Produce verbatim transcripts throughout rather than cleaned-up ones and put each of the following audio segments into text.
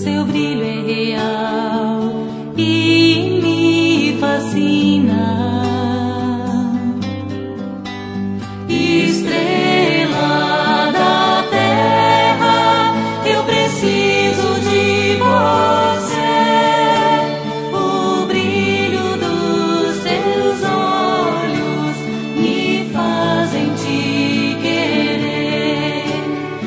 seu brilho é real e me fascina. Estrela da terra, eu preciso de você. O brilho dos teus olhos me fazem te querer.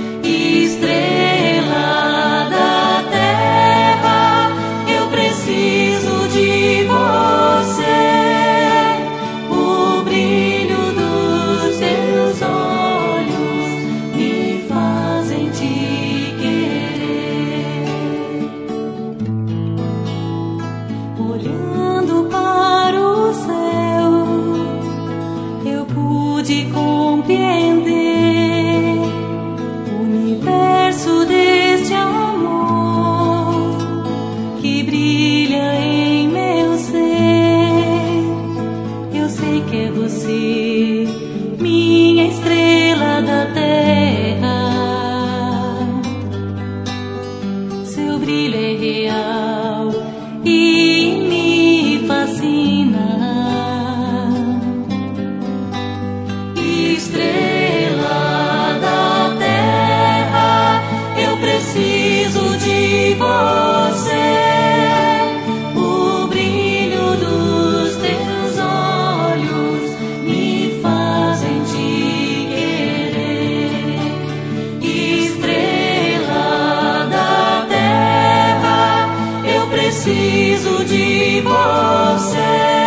Estrela da terra, eu preciso de você. O brilho dos teus olhos me fazem te querer. Olhando para o céu, eu pude compreender o universo deste amor que brilha em meu ser. Eu sei que é você, minha estrela da terra. Seu brilho é real e me fascina. Estrela da terra, eu preciso de você. O brilho dos teus olhos me fazem te querer. Estrela da terra, eu preciso de você.